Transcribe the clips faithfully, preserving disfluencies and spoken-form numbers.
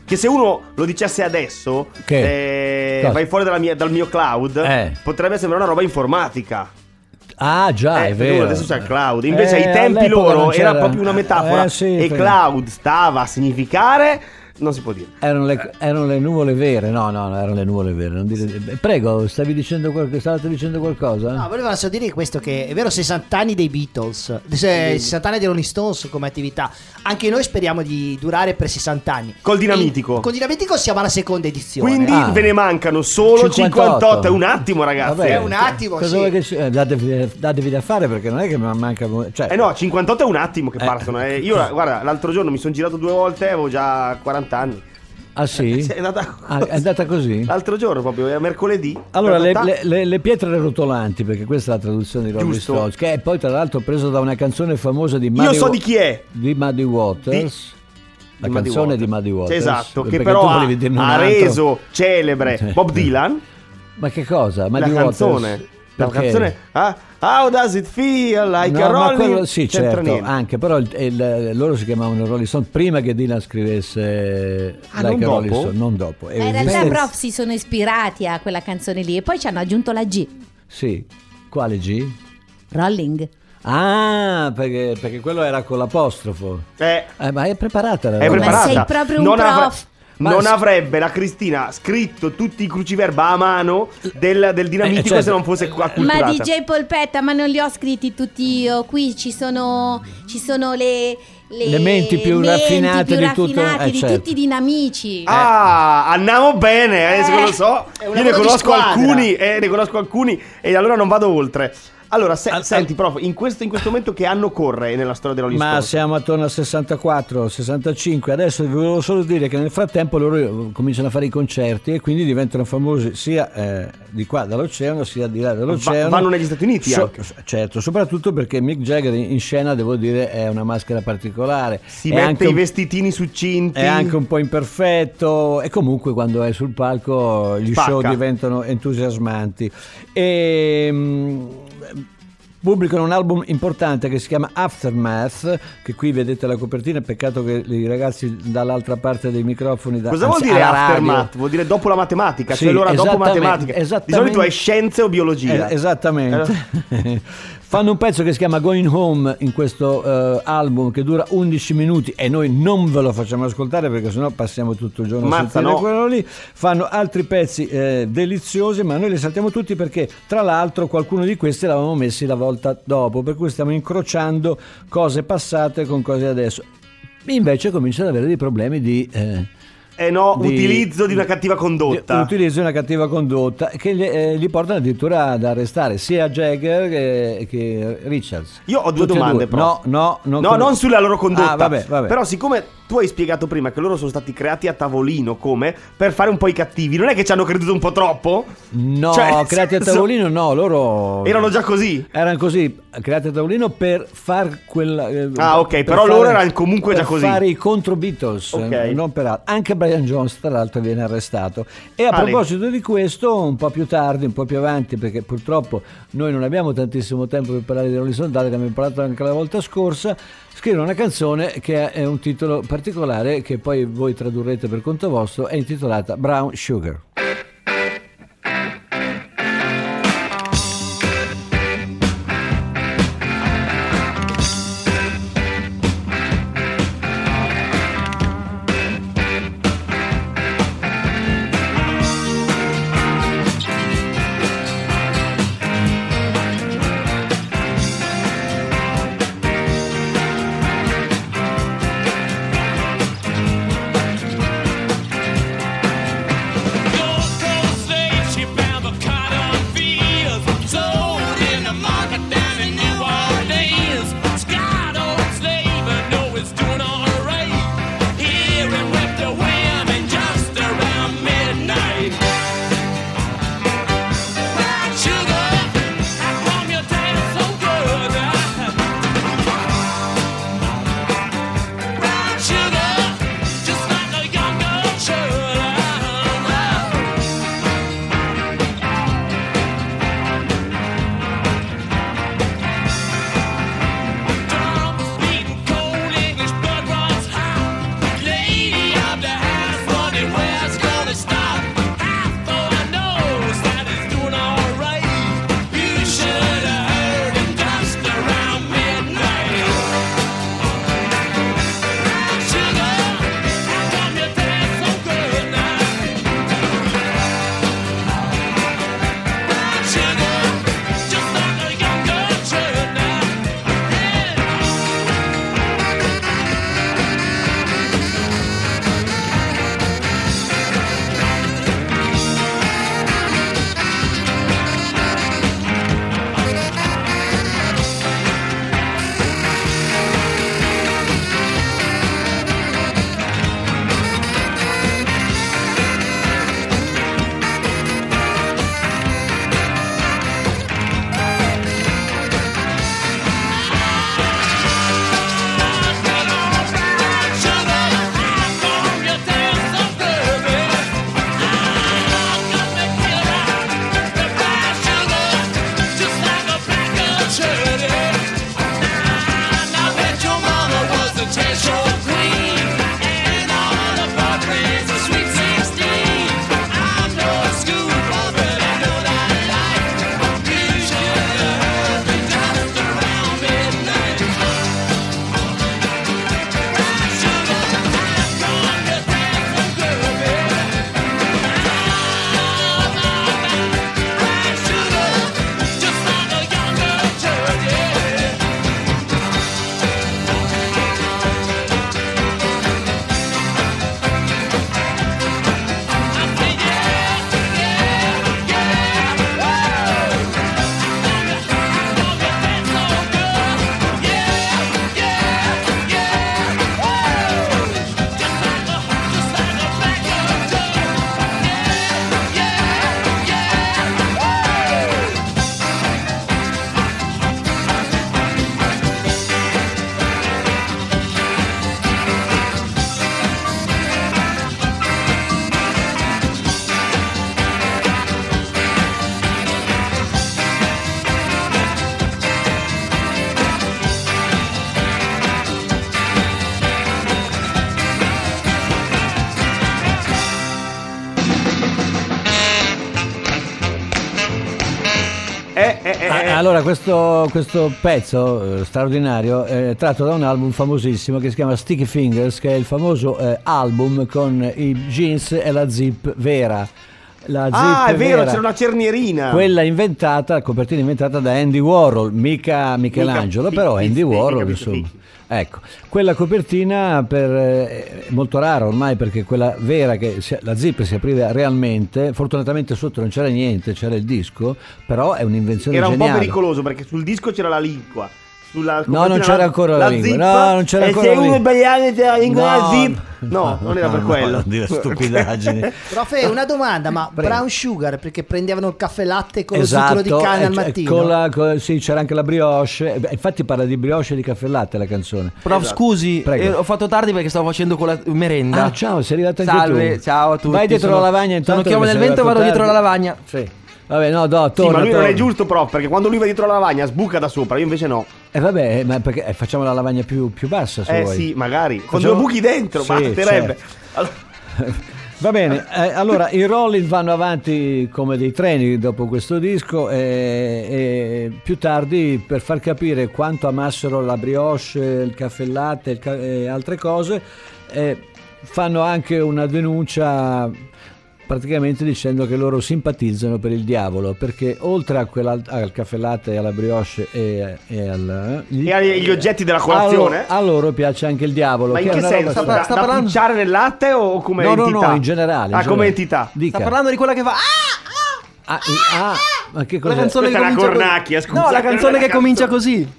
che se uno lo dicesse adesso, che? Eh, vai fuori dalla mia, dal mio cloud, eh. potrebbe sembrare una roba informatica. Ah già, eh, è vero. Adesso c'è il cloud. Invece eh, ai tempi loro era proprio una metafora. eh, sì, e cloud stava a significare, non si può dire. Erano le, erano le nuvole vere. No, no, no, erano le nuvole vere. Non dire... Prego, stavi dicendo qualcosa? Stavate dicendo qualcosa? No, volevo solo dire questo, che è vero, sessanta anni dei Beatles, sessanta anni dei Rolling Stones come attività. Anche noi speriamo di durare per sessanta anni. Col dinamitico. E, col dinamitico siamo alla seconda edizione. Quindi ah. ve ne mancano solo cinquantotto. cinquantotto. È un attimo, ragazzi. Vabbè, è un attimo. Cosa sì. vuoi che eh, datevi, datevi da fare, perché non è che manca. Cioè... Eh no, cinquantotto è un attimo che eh. partono. Eh. Io, guarda, l'altro giorno mi sono girato due volte, avevo già quaranta anni. Ah sì? È andata, ah, è andata così? L'altro giorno proprio, è mercoledì. Allora, le, le, le, le pietre rotolanti, perché questa è la traduzione di Rolling Stones, che è poi tra l'altro preso da una canzone famosa di Muddy Io so di chi è. Di Muddy Waters. Di... La di canzone Muddy di Muddy Waters. Esatto, che però ha, ha reso celebre Bob Dylan. Ma che cosa? Muddy la Waters. canzone. La perché? canzone ah, How does it feel like no, a Rolling? Quello, sì, certo, niente. Anche però il, il, loro si chiamavano Rolling Stone prima che Dylan scrivesse ah, like non a Rolling dopo? Stone, non dopo. In realtà prof si sono ispirati a quella canzone lì e poi ci hanno aggiunto la G. Sì, quale G? Rolling. Ah, perché, perché quello era con l'apostrofo. Eh, eh ma è preparata la È roba. preparata. Ma sei proprio un non prof. Avrà... Ma non s- avrebbe la Cristina scritto tutti i cruciverba a mano del, del dinamitico eh, certo. se non fosse acculturata. Ma D J Polpetta, ma non li ho scritti tutti io. Qui ci sono ci sono le le, le menti più menti raffinate più di, raffinate tutto, eh, di certo. tutti i dinamici. Ah, andiamo bene, adesso Eh. lo so. Io ne conosco alcuni e ne conosco alcuni e allora non vado oltre. Allora, se, al, senti, prof, in questo, in questo momento che anno corre nella storia dei Rolling Ma Stones? siamo attorno al sessantaquattro, sessantacinque. Adesso vi volevo solo dire che nel frattempo loro cominciano a fare i concerti e quindi diventano famosi sia eh, di qua dall'oceano sia di là dall'oceano. Va, vanno negli Stati Uniti so, anche. Certo, soprattutto perché Mick Jagger in scena, devo dire, è una maschera particolare. Si è mette anche i un, vestitini succinti. È anche un po' imperfetto e comunque quando è sul palco gli Spacca. show diventano entusiasmanti. E... Mh, pubblicano un album importante che si chiama Aftermath, che qui vedete la copertina, peccato che i ragazzi dall'altra parte dei microfoni da, cosa anzi, vuol dire alla aftermath? radio. Vuol dire dopo la matematica, Sì, cioè l'ora dopo matematica. Esattamente. Di solito è scienze o biologia. Eh, esattamente. Eh. Fanno un pezzo che si chiama Going Home in questo uh, album che dura undici minuti e noi non ve lo facciamo ascoltare perché sennò passiamo tutto il giorno Mazza, a sentire no. quello lì. Fanno altri pezzi eh, deliziosi, ma noi li saltiamo tutti perché tra l'altro qualcuno di questi l'avevamo messi la volta dopo, per cui stiamo incrociando cose passate con cose adesso. Invece cominciano ad avere dei problemi di... Eh, Eh no, Di, utilizzo di una cattiva condotta. Di, utilizzo di una cattiva condotta che gli, eh, gli portano addirittura ad arrestare sia Jagger che, che Richards. Io ho due Tutti domande, due. però. No, no, non, no, con... non sulla loro condotta. Ah, vabbè, vabbè. Però siccome tu hai spiegato prima che loro sono stati creati a tavolino come per fare un po' i cattivi, non è che ci hanno creduto un po' troppo? No, cioè, creati senso... a tavolino no, loro erano già così. Erano così, creati a tavolino per far quella eh, Ah, ok, per però fare, loro erano comunque già così. Per fare i contro Beatles, okay. non per altro. Anche Brian Jones tra l'altro viene arrestato. E a ah, proposito lì. di questo, un po' più tardi, un po' più avanti, perché purtroppo noi non abbiamo tantissimo tempo per parlare di Rolling Stone, ne abbiamo parlato anche la volta scorsa, scrivono una canzone che è un titolo particolare che poi voi tradurrete per conto vostro, è intitolata Brown Sugar. You're allora questo, questo pezzo eh, straordinario è tratto da un album famosissimo che si chiama Sticky Fingers, che è il famoso eh, album con i jeans e la zip vera. La zip ah, è vero, vera, c'era una cernierina. quella inventata, la copertina inventata da Andy Warhol, mica Michelangelo, mica, però fi, Andy fi, Warhol, fi, insomma. fi. Ecco, quella copertina per, è molto rara ormai, perché quella vera, che si, la zip si apriva realmente, fortunatamente sotto non c'era niente, c'era il disco, però è un'invenzione Era un geniale. po' pericoloso perché sul disco c'era la lingua. Sulla No, non c'era ancora la, la lingua. zip, No, non c'era e ancora se la uno lingua. sbagliava c'era la lingua No, la zip. No, non era per no, quello. No, dire stupidaggini. Profe, una domanda, ma Prego. brown sugar perché prendevano il caffè latte con Esatto, lo zucchero di canna al eh, mattino? con la- con- sì, c'era anche la brioche. Eh, beh, infatti parla di brioche e di caffè latte la canzone. Prof, Esatto. scusi, Prego. eh, ho fatto tardi perché stavo facendo con la merenda. Ah, ciao, sei arrivato anche Salve, tu. ciao a tutti. Vai dietro sono- la lavagna intanto. Sono chiamo che nel sei vento e vado arrivato dietro la tardi. lavagna. Sì. Vabbè, no, no, Sì, torna, ma lui non torna. è giusto, prof, perché quando lui va dietro la lavagna sbuca da sopra, io invece no. Eh vabbè, ma perché eh, facciamo la lavagna più, più bassa se Eh vuoi. sì, magari. Con Facciamo- due buchi dentro, Sì, basterebbe. certo. Allora- Va bene, eh, allora i Rolling vanno avanti come dei treni dopo questo disco e, e più tardi, per far capire quanto amassero la brioche, il caffè latte il ca- e altre cose, eh, fanno anche una denuncia praticamente dicendo che loro simpatizzano per il diavolo, perché oltre a quella, al caffè latte e alla brioche e, e al, E agli oggetti della colazione? a loro, a loro piace anche il diavolo. Ma in è che una senso? roba Da, strana. sta da parlando- pucciare nel latte o come No, no, entità? no, in generale. in Ah, come generale. entità. Dica. Sta parlando di quella che fa. Ah! Ah, i- ah, ma che La cos'è? canzone Questa che è una comincia cornacchia, così. scusa, No, la che non canzone è una che comincia canzone. così.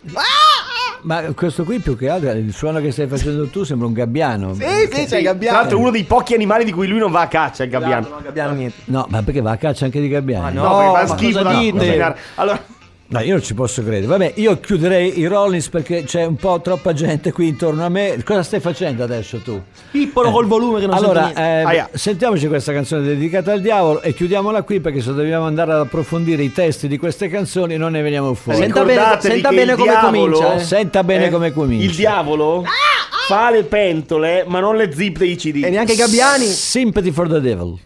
Ma questo qui più che altro, il suono che stai facendo tu sembra un gabbiano. Sì, sì, sei Tra gabbiano. l'altro è uno dei pochi animali di cui lui non va a caccia, il gabbiano. No, gabbiano niente. No, ma perché va a caccia anche di gabbiani? Ma No, perché fa ma schifo cosa da dite? cucinare. Allora, No, io non ci posso credere. Vabbè, io chiuderei i Rollins perché c'è un po' troppa gente qui intorno a me. Cosa stai facendo adesso tu? Pippolo col volume che non Allora, sento niente. eh, Aia. sentiamoci questa canzone dedicata al diavolo e chiudiamola qui, perché se dobbiamo andare ad approfondire i testi di queste canzoni non ne veniamo fuori. Senta bene- ricordatevi senta che bene il come diavolo- comincia, eh. Senta bene come comincia. Il diavolo fa le pentole, ma non le zip dei C D. E neanche i gabbiani. Sympathy for the Devil.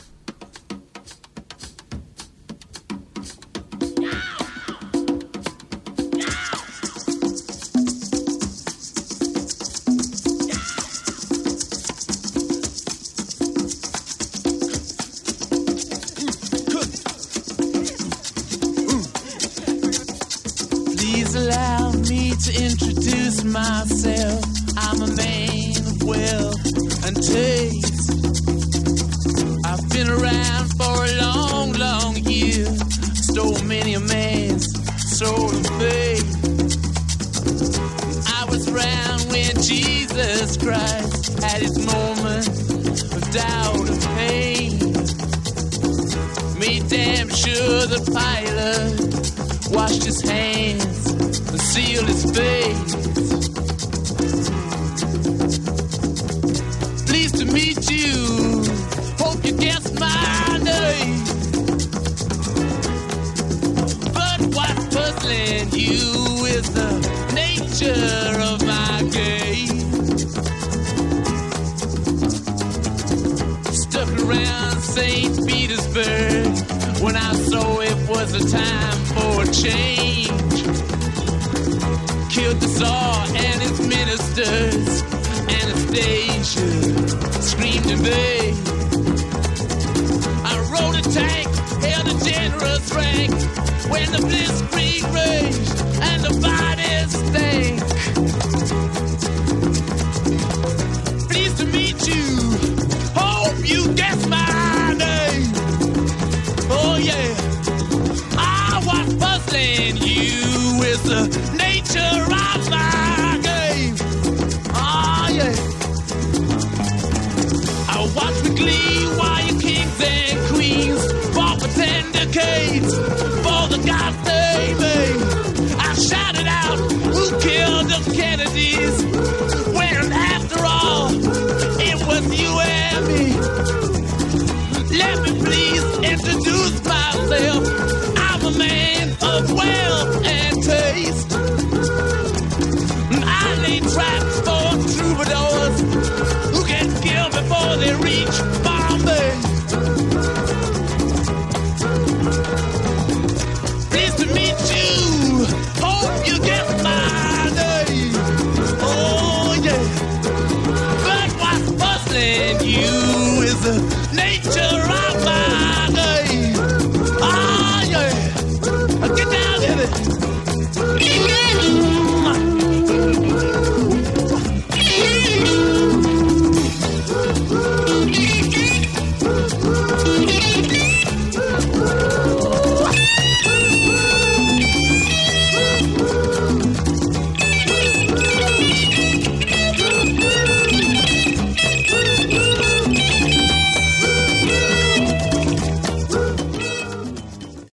Please allow me to introduce myself. I'm a man of wealth and taste. I've been around for a long, long year. Stole many a man's soul of faith. I was around when Jesus Christ had his moment of doubt and pain. Made damn sure the pilot washed his hands and sealed his face. Pleased to meet you. Hope you guessed my name. But what's puzzling you is the nature of my game. Stuck around Saint Petersburg when I saw it was a time for a change. Killed the Tsar and his ministers. Anastasia screamed in vain. I rode a tank, held a generous rank when the blitzkrieg raged and the bodies stank. Pleased to meet you. Hope you guess my name. Oh yeah. I was puzzling you with the nature of my game. Oh yeah. I watch with glee while your kings and queens fought for ten decades for the gods they made.